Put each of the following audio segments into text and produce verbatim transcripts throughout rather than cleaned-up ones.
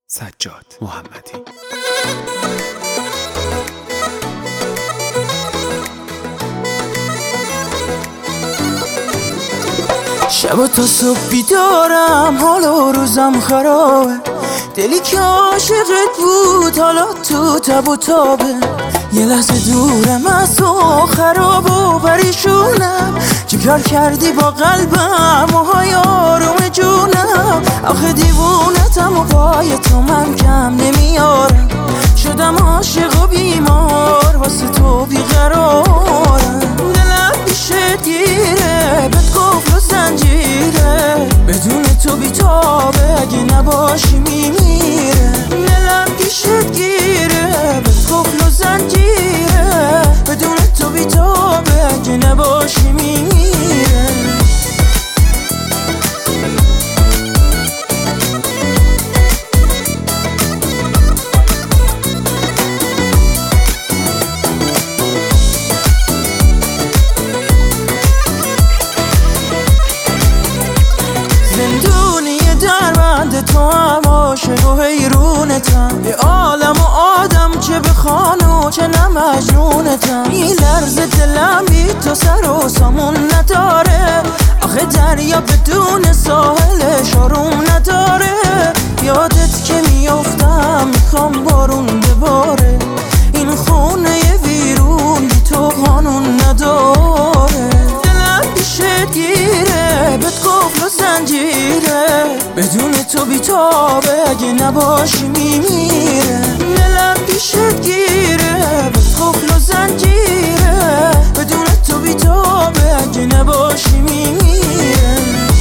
سجاد محمدی. شب تا صبح بیدارم، حالا روزم خرابه، دلی که عاشقت بود حالا تو تب و تابه. یه لحظه دورم از تو، خراب و پریشونم، چیکار کردی با قلبم و های آروم جونم. آخه دیوونتم و پای تو من کم نمیارم، شدم عاشق و بیمار، واسه تو بیقرارم. دلم پیشت گیره، بهت قفل و زنجیره، بدون تو بیتابه، اگه نباشی میمیره. دلم پیشت گیره، بهت قفل و زنجیره، بدون تو بیتابه، اگه نباشی میمیره. زندونی در بند تو هم، عاشق و حیرونتم، یه عالم و آدم چه بخوان و چه نه مجنونتم. میلرزه دلم بی تو سر و سامون نداره، آخه دریا بدون ساحلش آروم نداره. یادت که میافتم میخوام بارون بباره، این خونه ی ویرون بی تو قانون نداره. دلم پیشت گیره، بهت قفل و زنجیره، بدون تو بیتابه، اگه نباشی میمیره. دلم پیشت گیره، بهت قفل و زنجیره، بدون تو بیتابه، اگه نباشی میمیره.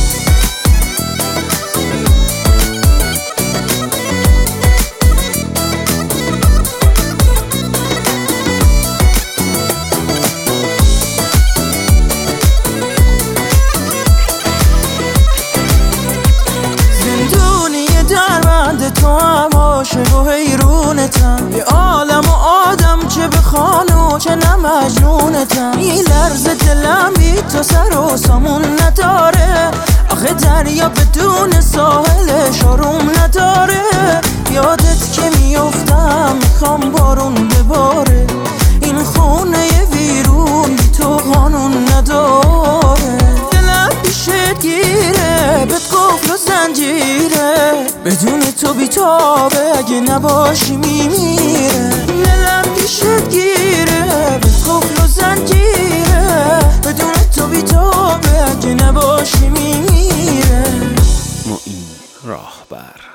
تو هم عاشق و حیرونتم، یه عالم و آدم چه بخوان و چه نه مجنونتم. میلرزه دلم بی تو سر و سامون نداره، آخه دریا بدون ساحلش آروم نداره. یادت که میافتم میخوام بارون بباره، این خونه ی ویرون بی تو قانون نداره. دلم پیشت گیره، بهت قفل و زنجیره، بدون تو بیتابه، اگه نباشی میمیره. دلم پیشت گیره، بهت قفل و زنجیره، بدون تو بیتابه، اگه نباشی میمیره. معین راهبر.